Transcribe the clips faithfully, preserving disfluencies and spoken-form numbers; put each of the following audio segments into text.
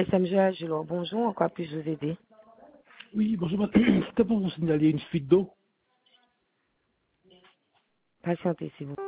S M G Agilor, bonjour, en quoi puis-je vous aider? Oui, bonjour, madame. C'était pour vous signaler une fuite d'eau. Patientez, s'il vous plaît.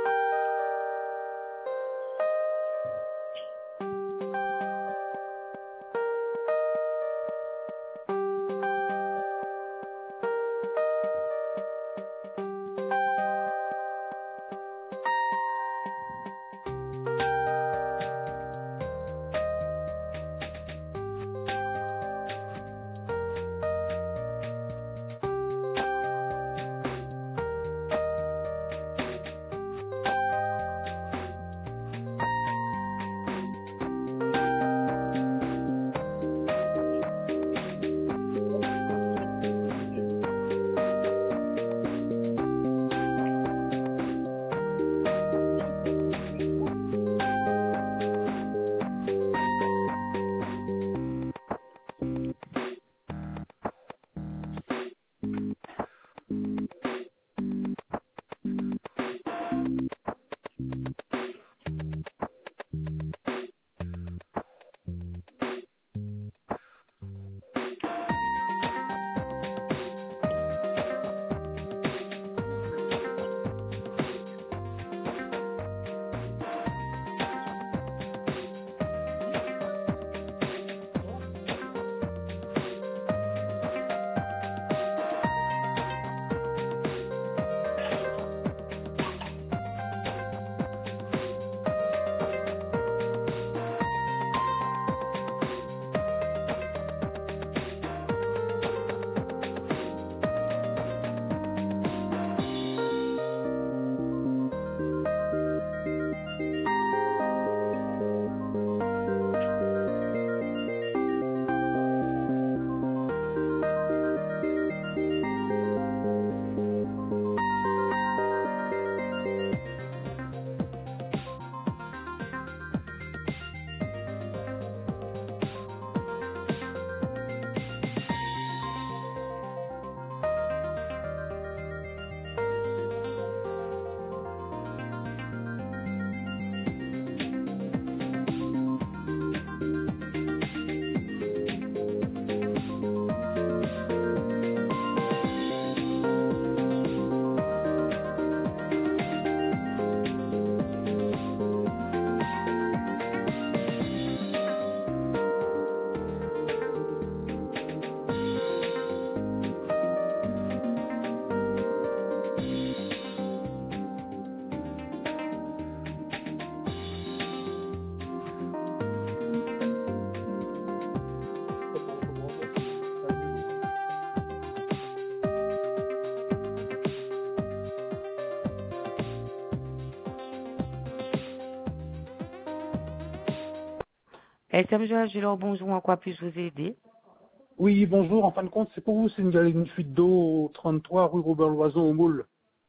S M G Agilor, bonjour, en quoi puis-je vous aider? Oui, bonjour. En fin de compte, c'est pour vous signaler une fuite d'eau au trente-trois rue Robert Loison au Moule.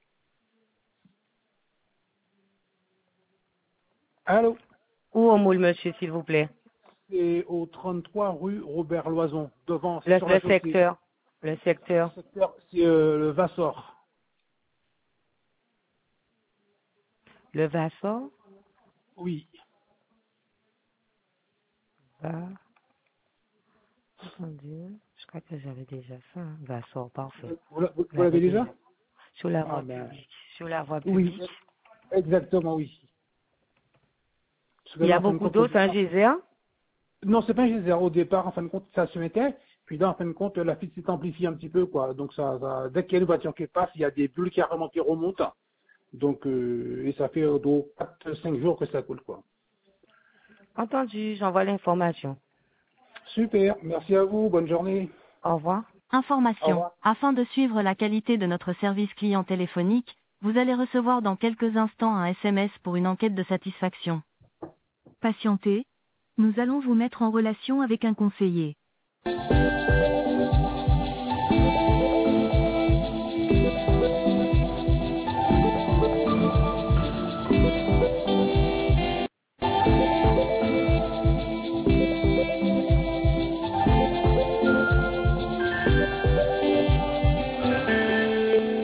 Allô? Où au moule, monsieur, s'il vous plaît? C'est au trente-trois rue Robert Loison, devant, c'est Le, sur la le chaussée. secteur. Le secteur. Le secteur, c'est euh, le Vassor. Le Vassor. Oui. Va. Attendez. Je crois que j'avais déjà ça. Hein. Vassor, parfait. Vous, l'a- vous- Vous vous l'avez l'avez déjà? déjà. Sur la Ah voie ben, publique. Sur la voie oui, publique. exactement, oui. Parce que Il y là, a en fin de beaucoup compte, au d'eau, départ, Saint-Gézer? non, c'est pas un geyser. Au départ, en fin de compte, ça se mettait. Puis là, en fin de compte, la fuite s'est amplifiée un petit peu, quoi. Donc, ça, ça- dès qu'il y a une voiture qui passe, il y a des bulles carrément qui remontent. Donc, euh, et ça fait euh, quatre cinq jours que ça coule, quoi. Entendu, j'envoie l'information. Super. Merci à vous. Bonne journée. Au revoir. Au Information. revoir. Afin de suivre la qualité de notre service client téléphonique, vous allez recevoir dans quelques instants un S M S pour une enquête de satisfaction. Patientez. Nous allons vous mettre en relation avec un conseiller.